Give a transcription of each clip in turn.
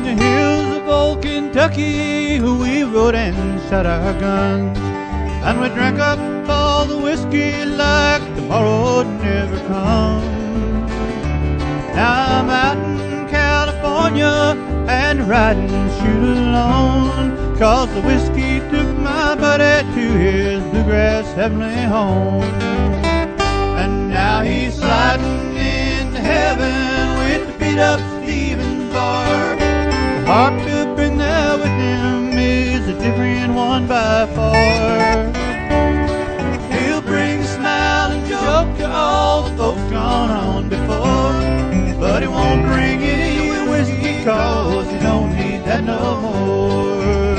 the hills of old Kentucky, we rode and shot our guns, and we drank up all the whiskey like tomorrow would never come. Now I'm out in California and riding shoot alone, 'cause the whiskey took my buddy to his bluegrass heavenly home. And now he's sliding into heaven with the beat-up Stephen Bar. The heart to bring there with him is a different one by far. He'll bring a smile and joke to all the folks gone on before, but he won't bring any whiskey 'cause he don't need that no more.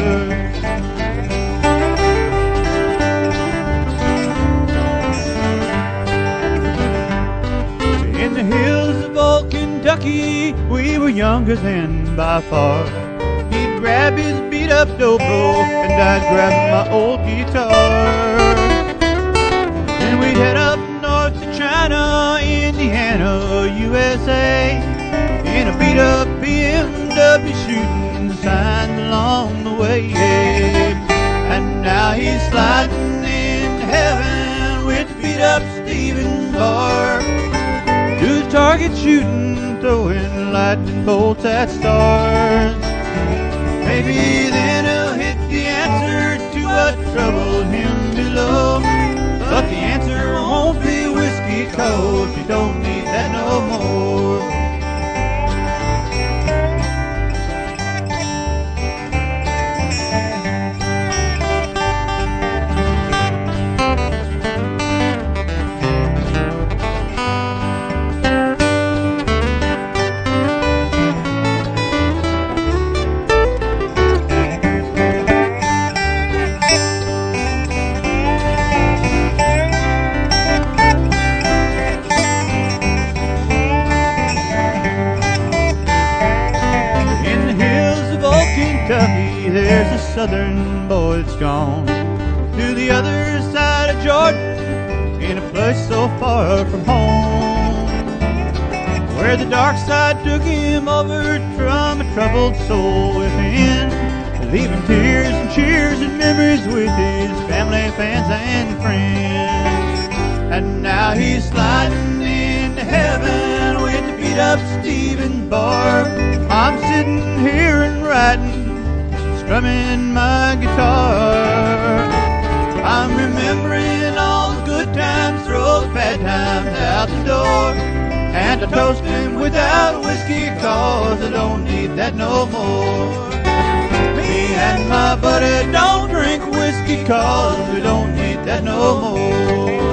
In the hills of old Kentucky, we were younger then by far. He'd grab his beat-up dobro and I'd grab my old guitar. Then we'd head up north to China, Indiana, USA, in a beat-up BMW shooting signs along the way. And now he's sliding into heaven with beat-up Stephen Bar, do target shooting, throwing lightning bolts at stars. Maybe then he'll hit the answer to what troubled him below, but the answer won't be whiskey 'cause you don't need that no more. Kentucky, there's a southern boy that's gone to the other side of Jordan, in a place so far from home, where the dark side took him over from a troubled soul within, leaving tears and cheers and memories with his family, fans, and friends. And now he's sliding into heaven with the beat-up Stephen Bar. I'm sitting here and writing, strumming my guitar. I'm remembering all the good times, throw the bad times out the door, and I toast him without whiskey 'cause I don't need that no more. Me and my buddy don't drink whiskey 'cause we don't need that no more.